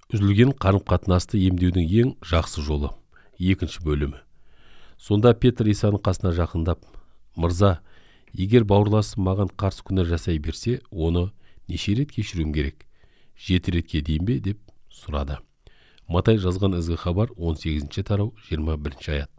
Үзілген қарым-қатынасты емдеудің ең жақсы жолы. Екінші бөлімі. Сонда Петр Исаның қасына жақындап, «Мырза, егер бауырласым маған қарсы күнә жасай берсе, оны неше рет кешіруім керек? 7 ретке дейін бе?» деп сұрады. Матай жазған ізгі хабар 18-ші тарау 21-ші аят.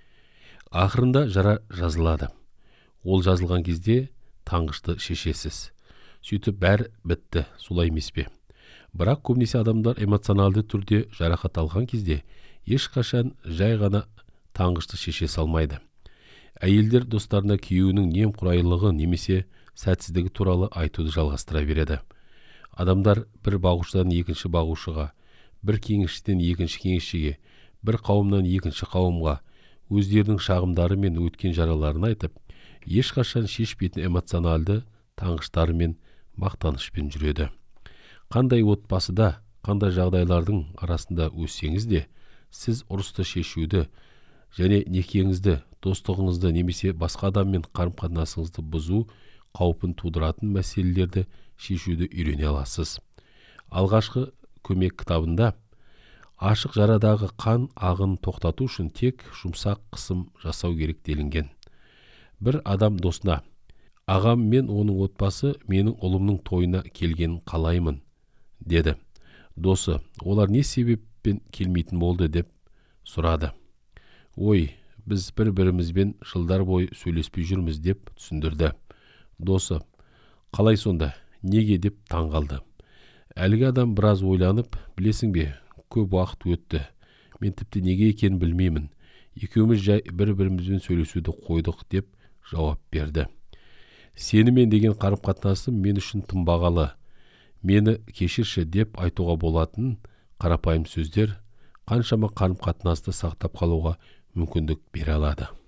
Ақырында жара жазылады. Ол жазылған кезде таңғышты шешесіз. Сөйтіп бәрі бітті, солай емес пе? Бірақ көбінесе адамдар эмоционалды түрде жарақат алған кезде ешқашан жай ғана таңғышты шеше салмайды. Әйелдер достарына күйеуінің немқұрайлығы немесе сәтсіздігі туралы айтуды жалғастыра береді. Адамдар бір бағушыдан екінші бағушыға, бір кеңесшіден екінші кеңесшіге, бір қауымнан екінші қауымға өздерінің шағымдары мен өткен жараларын айтып, ешқашан шешпейтін эмоционалды таңғыштары мен мақтанышпен жүреді. Қандай отбасыда, қандай жағдайлардың арасында өссеңіз де, сіз ұрысты шешуді және некеңізді, достығыңызды немесе басқа адаммен қарым-қатынасыңызды бұзу қаупін тудыратын мәселелерді шешуді үйрене аласыз. Алғашқы көмек кітабында ашық жарадағы қан ағын тоқтату үшін тек жұмсақ қысым жасау керек делінген. Бір адам досына, «Ағам мен оның отбасы менің ұлымның тойына келгенін қалаймын», деді. Досы, «Олар не себеппен келмейтін болды?» деп сұрады. «Ой, біз бір-бірімізбен жылдар бойы сөйлеспей жүрміз», деп түсіндірді. Досы, «Қалай сонда? Неге?» деп таңғалды. Әлгі адам біраз ойланып, «Білесің бе, көп уақыт өтті. Мен тіпті неге екенін білмеймін. Екеуміз жай бір-бірімізбен сөйлесуді қойдық», деп жауап берді. «Сенімен деген қарым-қатынасым мен үшін тым бағалы. Мені кешірші» деп айтуға болатын қарапайым сөздер қаншама қарым-қатынасты сақтап қалуға мүмкіндік бере алады.